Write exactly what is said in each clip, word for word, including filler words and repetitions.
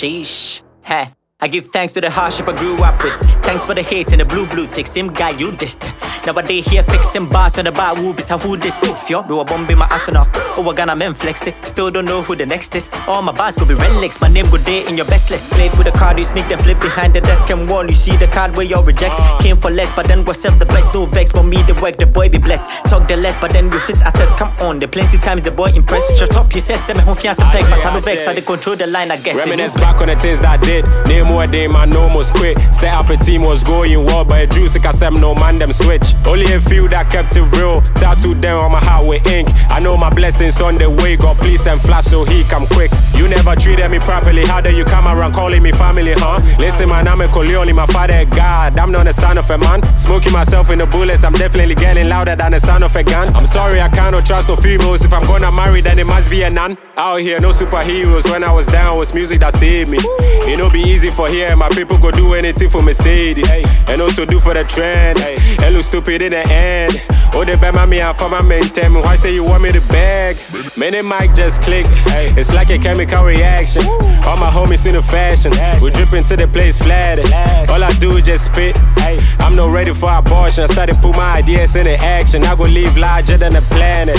Sheesh. Hey. I give thanks to the hardship I grew up with. Thanks for the hate and the blue blue tick. Same guy you dissed. Nowadays here fixing bars on the bar whoopies. How who this if yo? Do a bomb in my arsenal. Oh, I gonna men flex it. Still don't know who the next is. All my bars could be relics. My name good day in your best list. Played with a card, you sneak then flip behind the desk and wall. You see the card where you're rejected. Came for less, but then was self the best. No vex, but me the work, the boy be blessed. Talk the less, but then we fit at us. Come on, the plenty times the boy impressed. Shut up, you said seven home fiance peg. But I no vex, I they control the line, I guess. Reminisce back on the things that did. Name more day, my no almost quit. Set up a team, was going well, but it drew sick as them, no man them switch. Only a few that kept it real. Tattooed them on my heart with ink. I know my blessings on the way. God please and flash so he come quick. You never treated me properly. How do you come around calling me family, huh? Listen, man, I'm a Corleone, my father God. I'm not the son of a man. Smoking myself in the bullets, I'm definitely getting louder than the sound of a gun. I'm sorry, I cannot trust no females. If I'm gonna marry, then it must be a nun. Out here, no superheroes. When I was down, it was music that saved me. It no be easy for here, my people go do anything for Mercedes, hey. And also do for the trend, hey. And look stupid in the end. Oh, they bet me and for my main tell me why say you want me to beg? Many mic just click, hey. It's like a chemical reaction. All my homies in the fashion, we drip into the place flattered. All I do is just spit, hey. I'm not ready for abortion. I started put my ideas into action. I go live larger than the planet.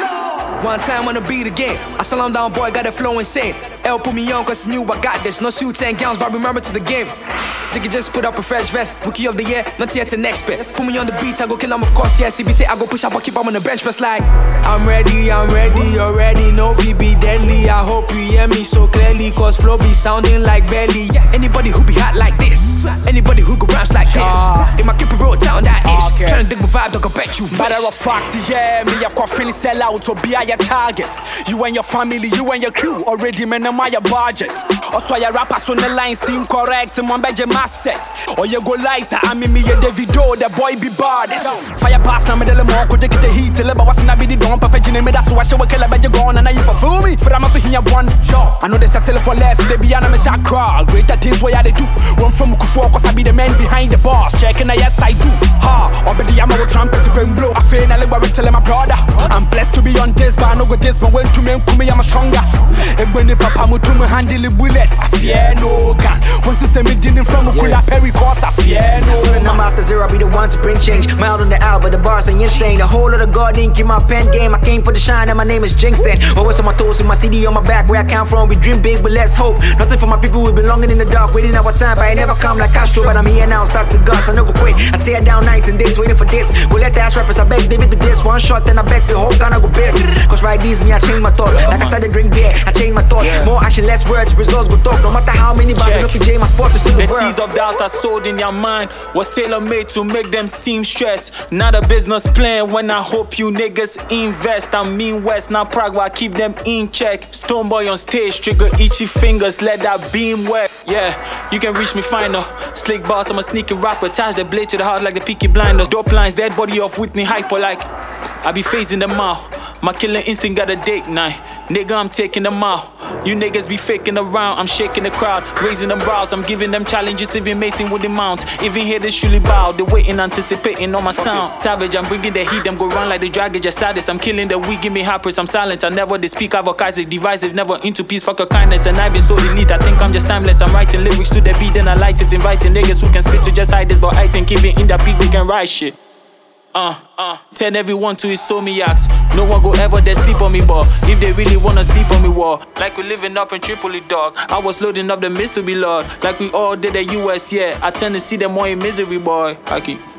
One time on the beat again, I slow him down, boy, got the flow insane. L put me on cause he knew I got this. No suits and gowns, but remember to the game. Jiggy just put up a fresh vest. Rookie of the year, not yet an expert. Put me on the beat, I go kill him, of course, yes. C B say I go push up, I keep him on the bench press like I'm ready, I'm ready, already. No V be deadly. I hope you hear me so clearly, cause flow be sounding like belly. Anybody who be hot like this, anybody who go raps like this, uh, if my keep it roll down that ish, okay. Tryna dig my vibe, dog, I bet you wish. Matter of fact, yeah, me a coffin sell out to be your target. You and your family, you and your crew already minimize your budget. Also your rappers on the line seem correct. Man beje set. Or you go lighter, I mean me a Davido, the boy be baddest. Fire pass na me dele mo ko dig the heat. Tell about what's na be the don papa jine me that's why she will kill a beje gone and you for fool me. For I'm also here one. I know they settle for less, they be on me shot crawl. Greater things what they do. One from Kufu cause I be the man behind the boss. Checking the yes I do. Ha, or be the ammo trumpet to bring blow. I feel I live with selling my brother. I'm blessed to be on this, but I know with this, but when to me, me I'm stronger. And when the papa mo to me handle the bullet, I fear no gun. Once it's a meeting from a cool Perry course, I fear no. So I'm after zero, I'll be the one to bring change. Mild on the hour, but the bars ain't insane. The whole of the god didn't keep my pen game. I came for the shine, and my name is Jinxen. Always on my toes with my C D on my back. Where I come from, we dream big, but let's hope. Nothing for my people, we belonging in the dark, waiting our time, but I never come like Castro. But I'm here now, stuck to guts, I never quit. I tear down nights and days, waiting for this. Go let the ass rappers, I beg David with this. One shot, then I bet the whole gonna go best. Cause right these me, I change my thoughts. Like I started drink beer, I change my thoughts. Yeah. More action, less words, results go talk. No matter how many bars, I know if you J, my sport is still the world. The seeds of doubt are sold in your mind was tailor-made to make them seem stressed. Not a business plan when I hope you niggas invest. I mean West, now Prague, I keep them in check. Stoneboy on stage, trigger itchy fingers, let that beam wet. Yeah, you can reach me finer. Slick boss, I'm a sneaky rapper. Attach the blade to the heart like the Peaky Blinders. Dope lines, dead body of Whitney hyper like I be phasing them out. My killer instinct got a date night. Nigga, I'm taking them out. You niggas be faking around. I'm shaking the crowd, raising them brows. I'm giving them challenges, even Mason with the mount. Even here they surely bow. They waiting, anticipating on my sound. Savage, I'm bringing the heat. Them go run like the dragon, just saddest. I'm killing the weak, give me hypers. I'm silent, I never they speak. Avocatic, divisive, never into peace. Fuck a kindness, and I've been so in need. I think I'm just timeless. I'm writing lyrics to the beat, then I light it. Inviting niggas who can spit to just hide this. But I think even in that beat, we can write shit. Uh, uh, tell everyone to his somiacs. No one go ever they sleep on me, but if they really wanna sleep on me, war. Like we living up in Tripoli, dog. I was loading up the mystery, Lord. Like we all did at U S, yeah. I tend to see them more in misery, boy. I keep